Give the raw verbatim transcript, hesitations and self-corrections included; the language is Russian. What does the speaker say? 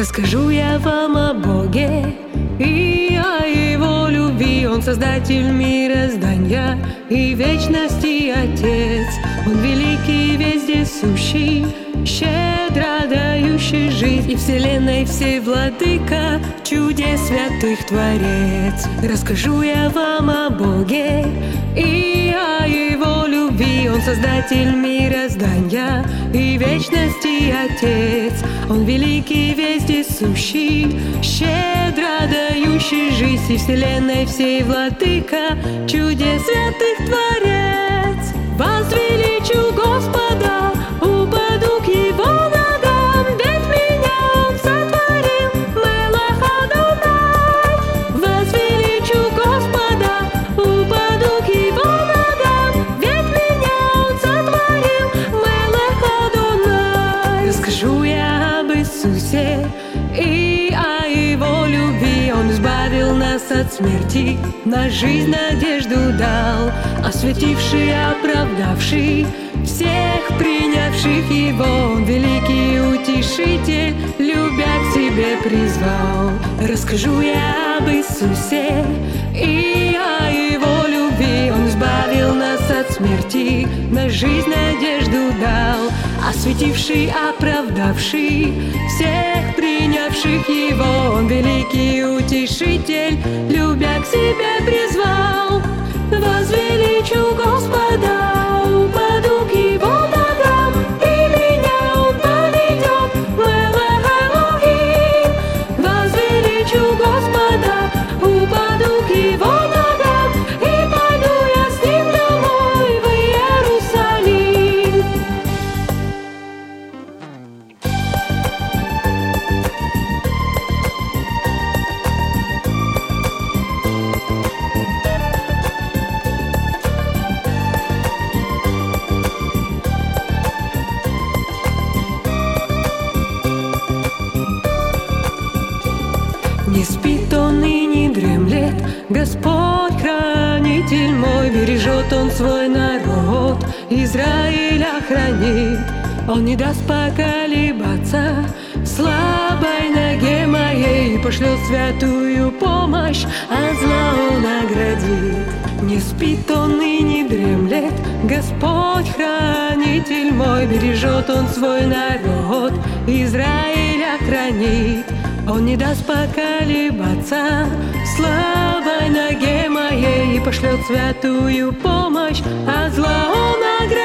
Расскажу я вам о Боге и о Его любви. Он создатель мироздания и вечности Отец. Он великий, везде сущий, щедро дающий жизнь, и вселенной всей владыка, чудес святых Творец. Расскажу я вам о Боге и о Его любви. Он создатель мироздания и вечности Отец. Он великий, везде сущий, щедро дающий жизнь, и вселенной всей владыка, чудес святых Творец. Возвеличу Господа, упаду к Его ногам, ведь меня Он сотворил, Мелах Адонай. Возвеличу Господа, упаду к Его ногам, ведь меня Он сотворил, Мелах Адонай. Расскажу я об Иисусе и о Его любви. Он избавил нас от смерти, на жизнь надежду дал, осветивший, оправдавший всех принявших Его. Он великий утешитель, любя к себе призвал. Расскажу я об Иисусе и о Его любви. Он избавил нас от смерти, на жизнь надежду дал, осветивший, оправдавший всех принявших Его. Он великий утешитель, любя к себе призвал. Возвеличу Господа, упаду к Его ногам, и меня Он поведет, Мелах Элохим. Возвеличу Господа, упаду к Его ногам, и пойду я с Ним домой в Иерусалим. Не спит Он и не дремлет, Господь хранитель мой, бережет Он свой народ, Израиля хранит. Он не даст поколебаться слабой ноге моей, пошлет святую помощь, а зла Он наградит. Не спит Он и не дремлет, Господь хранитель мой, бережет Он свой народ, Израиля хранит. Он не даст поколебаться слабой ноге моей, и пошлет святую помощь, а зла Он наградит.